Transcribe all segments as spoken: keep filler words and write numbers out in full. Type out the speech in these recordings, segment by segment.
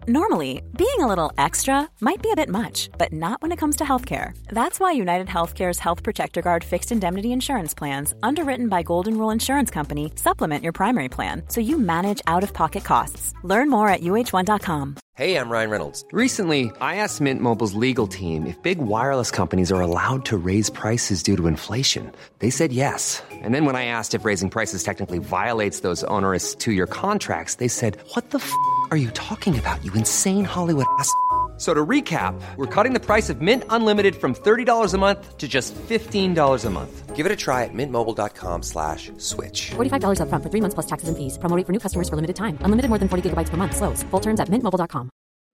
Normally, being a little extra might be a bit much, but not when it comes to healthcare. That's why United Healthcare's Health Protector Guard fixed indemnity insurance plans, underwritten by Golden Rule Insurance Company, supplement your primary plan so you manage out-of-pocket costs. Learn more at U H one dot com. Hey, I'm Ryan Reynolds. Recently, I asked Mint Mobile's legal team if big wireless companies are allowed to raise prices due to inflation. They said yes. And then when I asked if raising prices technically violates those onerous two-year contracts, they said, what the f*** are you talking about, you insane Hollywood ass f- So to recap, we're cutting the price of Mint Unlimited from thirty dollars a month to just fifteen dollars a month. Give it a try at mintmobile.com slash switch. forty-five dollars up front for three months plus taxes and fees. Promo rate for new customers for limited time. Unlimited more than forty gigabytes per month. Slows full terms at mint mobile dot com.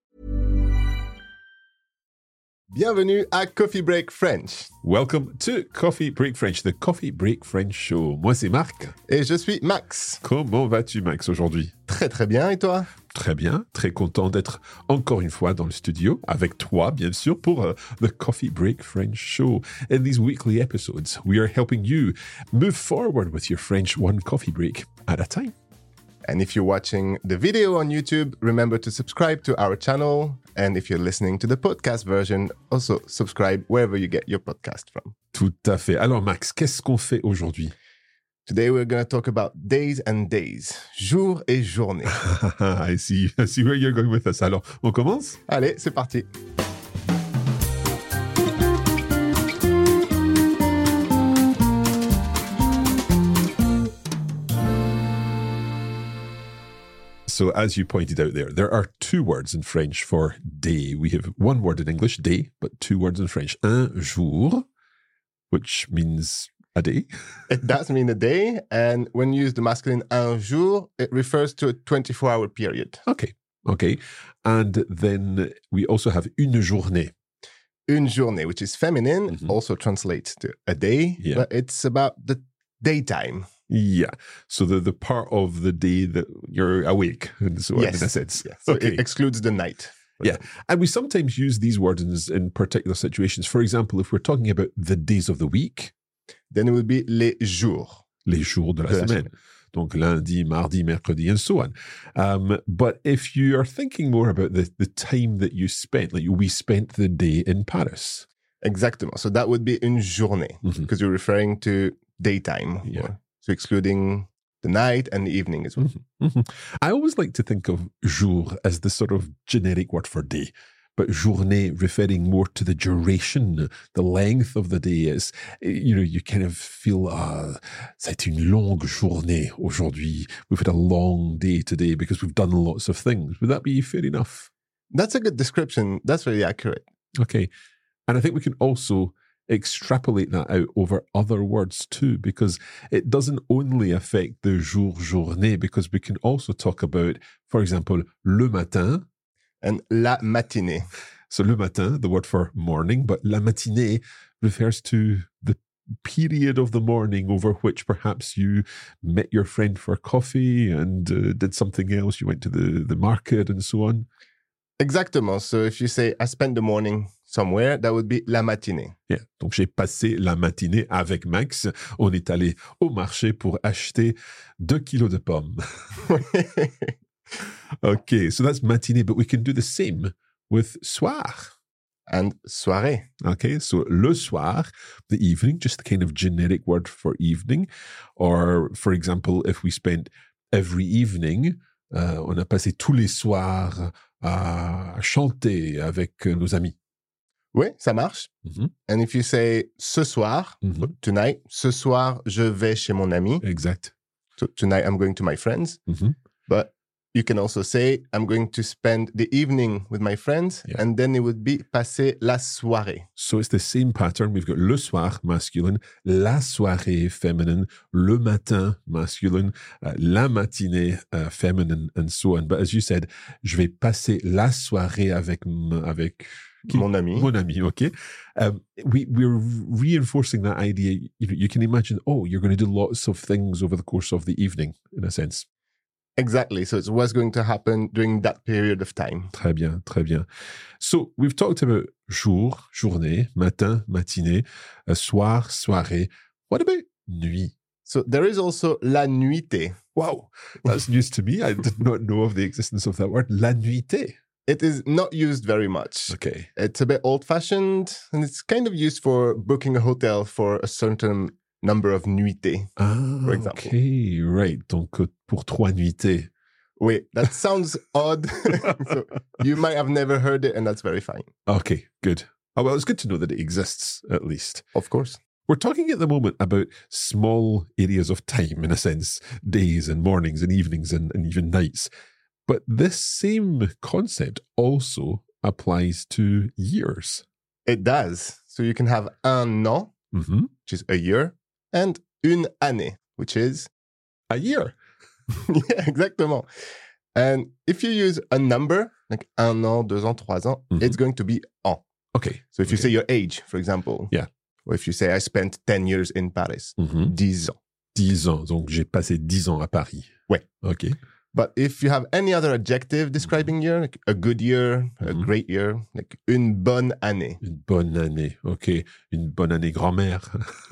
Bienvenue à Coffee Break French. Welcome to Coffee Break French, the Coffee Break French Show. Moi, c'est Marc. Et je suis Max. Comment vas-tu, Max, aujourd'hui? Très très bien, et toi? Très bien, très content d'être encore une fois dans le studio, avec toi, bien sûr, pour uh, the Coffee Break French Show. In these weekly episodes, we are helping you move forward with your French one coffee break at a time. And if you're watching the video on YouTube, remember to subscribe to our channel. And if you're listening to the podcast version, also subscribe wherever you get your podcast from. Tout à fait. Alors, Max, qu'est-ce qu'on fait aujourd'hui? Today we're going to talk about days and days, jours et journées. I see, I see where you're going with this. Alors, on commence? Allez, c'est parti. So as you pointed out there, there are two words in French for day. We have one word in English, day, but two words in French. Un jour, which means a day. It does mean a day, and when you use the masculine un jour, it refers to a twenty-four hour period. Okay, okay. And then we also have une journée. Une journée, which is feminine, mm-hmm. also translates to a day, yeah. But it's about the daytime. Yeah. So the, the part of the day that you're awake, and so yes. in a sense. Yes. So okay. It excludes the night. Yeah. And we sometimes use these words in, in particular situations. For example, if we're talking about the days of the week, then it would be les jours. Les jours de la, de la semaine. semaine. Donc lundi, mardi, mercredi, and so on. Um, but if you are thinking more about the, the time that you spent, like we spent the day in Paris. Exactement. So that would be une journée, because mm-hmm. you're referring to daytime. Yeah. Or, so excluding the night and the evening as well. Mm-hmm. Mm-hmm. I always like to think of jour as the sort of generic word for day, but journée referring more to the duration, the length of the day is, you know, you kind of feel, ah, c'est une longue journée aujourd'hui. We've had a long day today because we've done lots of things. Would that be fair enough? That's a good description. That's very accurate. Okay. And I think we can also extrapolate that out over other words too, because it doesn't only affect the jour, journée, because we can also talk about, for example, le matin. And la matinée. So le matin, the word for morning, but la matinée refers to the period of the morning over which perhaps you met your friend for coffee and uh, did something else. You went to the, the market and so on. Exactement. So if you say, I spent the morning somewhere, that would be la matinée. Yeah. Donc, j'ai passé la matinée avec Max. On est allé au marché pour acheter deux kilos de pommes. Okay, so that's matinée, but we can do the same with soir. And soirée. Okay, so le soir, the evening, just the kind of generic word for evening. Or, for example, if we spent every evening, uh, on a passé tous les soirs à chanter avec nos amis. Oui, ça marche. Mm-hmm. And if you say ce soir, mm-hmm. tonight, ce soir, je vais chez mon ami. Exact. So tonight, I'm going to my friends. Mm-hmm. But you can also say, I'm going to spend the evening with my friends, yeah. And then it would be passer la soirée. So it's the same pattern. We've got le soir, masculine, la soirée, feminine, le matin, masculine, uh, la matinée, uh, feminine, and so on. But as you said, je vais passer la soirée avec, avec Qui? Mon ami. Mon ami, okay. Um, we, we're reinforcing that idea. You know, you can imagine, oh, you're going to do lots of things over the course of the evening, in a sense. Exactly. So it's what's going to happen during that period of time. Très bien, très bien. So we've talked about jour, journée, matin, matinée, uh, soir, soirée. What about nuit? So there is also la nuitée. Wow, that's news to me. I did not know of the existence of that word. La nuitée. It is not used very much. Okay. It's a bit old-fashioned, and it's kind of used for booking a hotel for a certain number of nuitées, Ah, for example. okay, right. Donc, euh, pour trois nuitées. Wait, that sounds odd. So you might have never heard it, and that's very fine. Okay, good. Oh, well, it's good to know that it exists, at least. Of course. We're talking at the moment about small areas of time, in a sense, days and mornings and evenings and, and even nights. But this same concept also applies to years. It does. So you can have un an, Mm-hmm. which is a year, and une année, which is... A year. yeah, exactement. And if you use a number, like un an, deux ans, trois ans, Mhm. it's going to be an. Okay. So if you Okay. say your age, for example. Yeah. Or if you say, I spent ten years in Paris. Mhm. dix ans. dix ans. Donc, j'ai passé dix ans à Paris. Ouais. Okay. But if you have any other adjective describing year, like a good year, a Mhm. great year, like une bonne année. Une bonne année. Okay. Une bonne année grand-mère.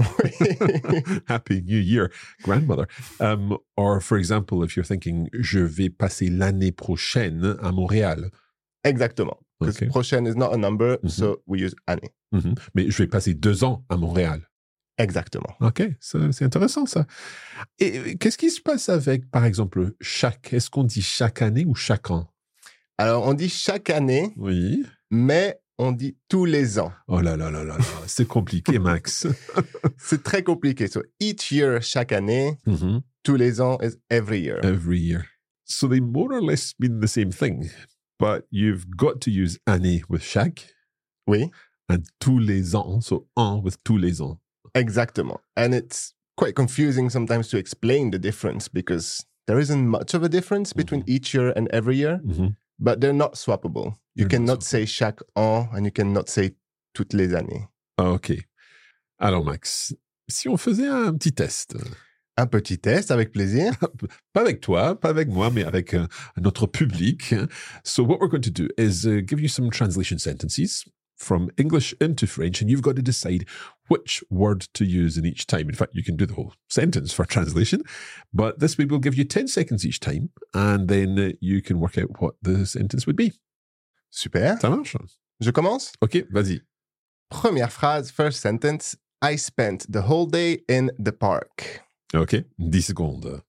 Happy New Year, grandmother. Um, or, for example, if you're thinking, je vais passer l'année prochaine à Montréal. Exactement. Because Okay. prochaine is not a number, Mhm. so we use année. Mhm. Mais je vais passer deux ans à Montréal. Exactement. OK, ça, c'est intéressant ça. Et qu'est-ce qui se passe avec, par exemple, chaque? Est-ce qu'on dit chaque année ou chaque an? Alors, on dit chaque année, Oui. mais on dit tous les ans. Oh là là là là là, c'est compliqué, Max. C'est très compliqué. So, each year, chaque année, Mhm. tous les ans is every year. Every year. So they more or less mean the same thing, but you've got to use année with chaque Oui, and tous les ans, so an with tous les ans. exactement. And it's quite confusing sometimes to explain the difference because there isn't much of a difference between each year and every year, Mhm. but they're not swappable. You They're not cannot say chaque an and you cannot say toutes les années. OK. Alors, Max, si on faisait un petit test, Un petit test avec plaisir. pas avec toi, pas avec moi, mais avec euh, notre public. So what we're going to do is uh, give you some translation sentences from English into French, and you've got to decide which word to use in each time. In fact, you can do the whole sentence for translation, but this way we'll give you ten seconds each time, and then uh, you can work out what the sentence would be. Super. Ça marche? Je commence? OK, vas-y. Première phrase, first sentence. I spent the whole day in the park. OK, dix secondes.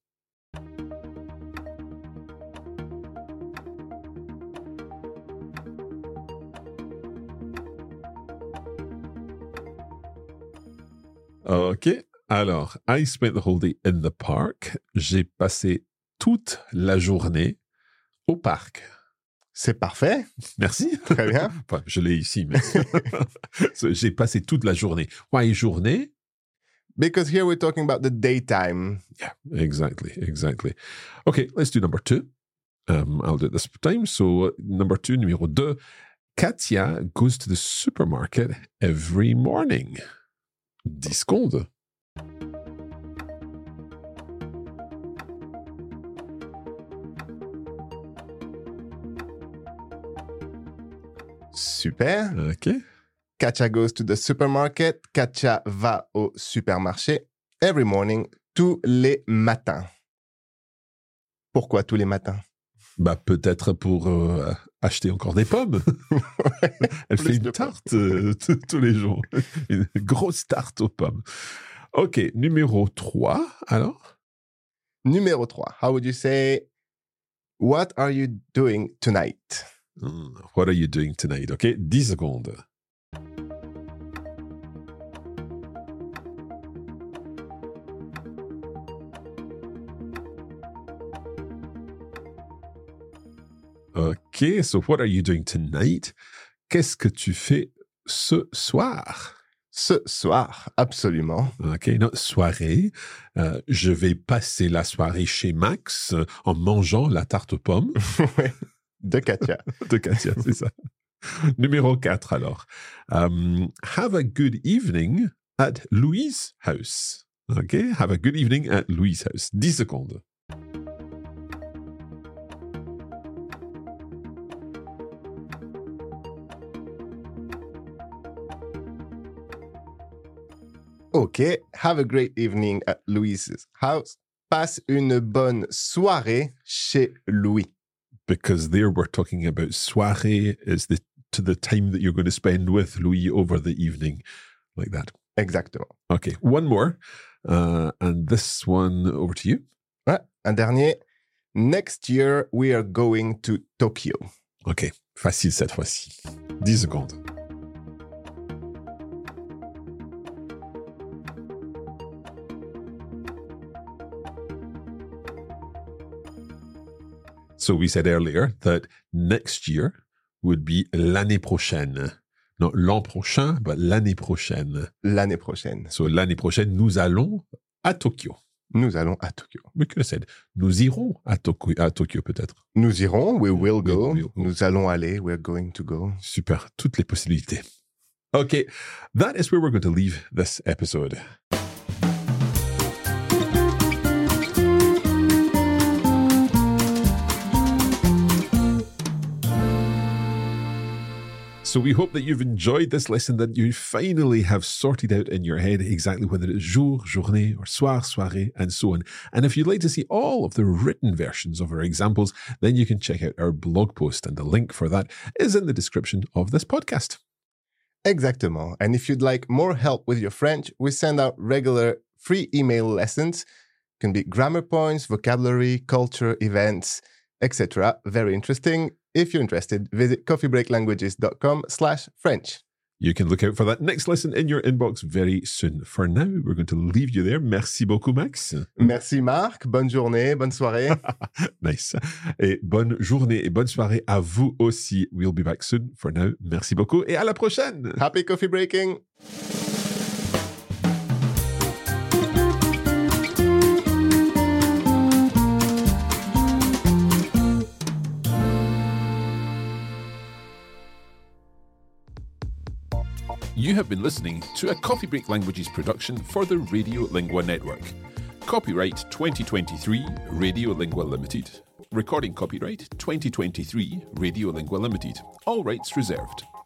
OK. Alors, I spent the whole day in the park. J'ai passé toute la journée au parc. C'est parfait. Merci. Très bien. Enfin, je l'ai ici, mais So, j'ai passé toute la journée. Why journée? Because here we're talking about the daytime. Yeah, exactly, exactly. Okay, let's do number two. Um, I'll do it this time. So, uh, number two, numéro deux. Katia goes to the supermarket every morning. dix secondes. Super. OK. Katja goes to the supermarket. Katja va au supermarché every morning, tous les matins. Pourquoi tous les matins? Bah, peut-être pour euh, acheter encore des pommes. Elle plus fait de une pommes. tarte euh, t- tous les jours. Une grosse tarte aux pommes. OK, numéro trois, alors? Numéro trois. How would you say, what are you doing tonight? Hmm, What are you doing tonight? OK, dix secondes. OK, so what are you doing tonight? Qu'est-ce que tu fais ce soir? Ce soir, absolument. OK, non, soirée. Euh, je vais passer la soirée chez Max euh, en mangeant la tarte aux pommes Ouais. De Katja. de Katia, c'est ça. Numéro quatre, alors. Um, have a good evening at Louise's house. OK, have a good evening at Louise's house. dix secondes. OK. Have a great evening at Louise's house. Passe une bonne soirée chez Louis. because there we're talking about soirée is the to the time that you're going to spend with Louis over the evening, like that. Exactement. Okay, one more. Uh, and this one, over to you. Ouais, un dernier. Next year, we are going to Tokyo. Ok, facile cette fois-ci. dix secondes. So we said earlier that next year would be l'année prochaine. Not l'an prochain, but l'année prochaine. L'année prochaine. So l'année prochaine, nous allons à Tokyo. Nous allons à Tokyo. We could have said, nous irons à Tokyo, à Tokyo peut-être. Nous irons, we will go. We will go. Nous allons aller, we're going to go. Super, toutes les possibilités. Okay, that is where we're going to leave this episode. So we hope that you've enjoyed this lesson, that you finally have sorted out in your head exactly whether it's jour, journée, or soir, soirée, and so on. And if you'd like to see all of the written versions of our examples, then you can check out our blog post, and the link for that is in the description of this podcast. Exactement. And if you'd like more help with your French, we send out regular free email lessons. It can be grammar points, vocabulary, culture, events, et cetera. Very interesting. If you're interested, visit coffeebreaklanguages.com slash French. You can look out for that next lesson in your inbox very soon. For now, we're going to leave you there. Merci beaucoup, Max. Merci, Marc. Bonne journée, bonne soirée. Nice. Et bonne journée et bonne soirée à vous aussi. We'll be back soon. For now, merci beaucoup et à la prochaine. Happy coffee breaking. You have been listening to a Coffee Break Languages production for the Radiolingua Network. Copyright twenty twenty-three, Radiolingua Limited. Recording copyright twenty twenty-three, Radiolingua Limited. All rights reserved.